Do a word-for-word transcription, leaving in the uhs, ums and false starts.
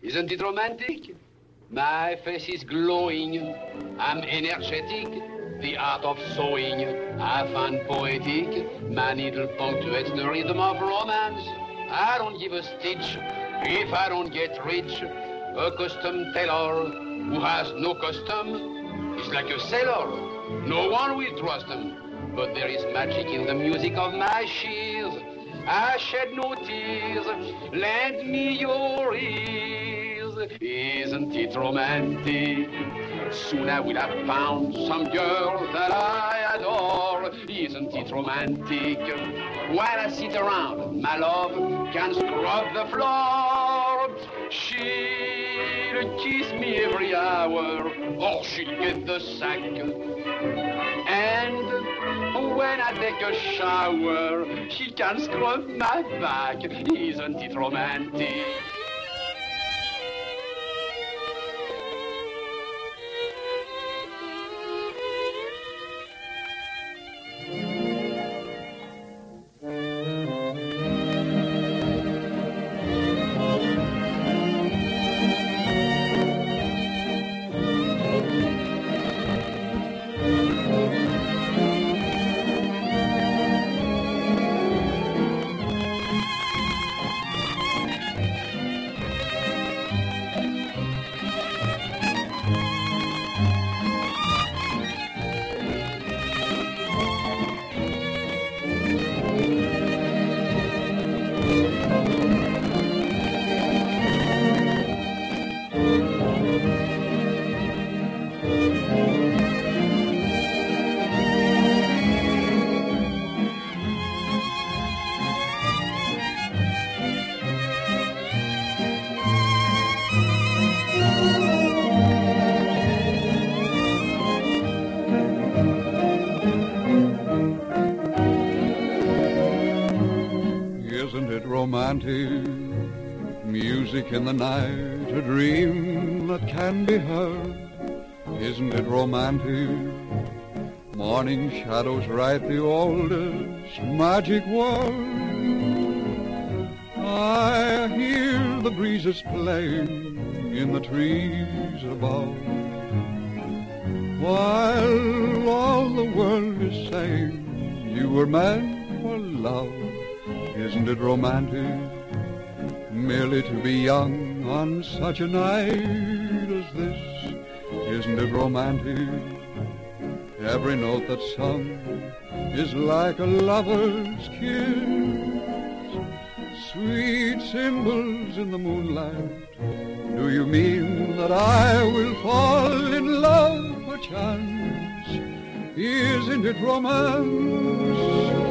Isn't it romantic? My face is glowing. I'm energetic. The art of sewing I find poetic. My needle punctuates the rhythm of romance. I don't give a stitch if I don't get rich. A custom tailor who has no custom is like a sailor. No one will trust him. But there is magic in the music of my shears. I shed no tears. Lend me your ears. Isn't it romantic? Soon I will have found some girl that I adore. Isn't it romantic? While I sit around, my love can scrub the floor. She'll kiss me every hour, or she'll get the sack. And when I take a shower, she can scrub my back. Isn't it romantic? Romantic music in the night, a dream that can be heard. Isn't it romantic? Morning shadows write the oldest magic word. I hear the breezes playing in the trees above, while all the world is saying you were meant for love. Isn't it romantic, merely to be young on such a night as this? Isn't it romantic, every note that's sung is like a lover's kiss? Sweet cymbals in the moonlight, do you mean that I will fall in love perchance? Isn't it romance?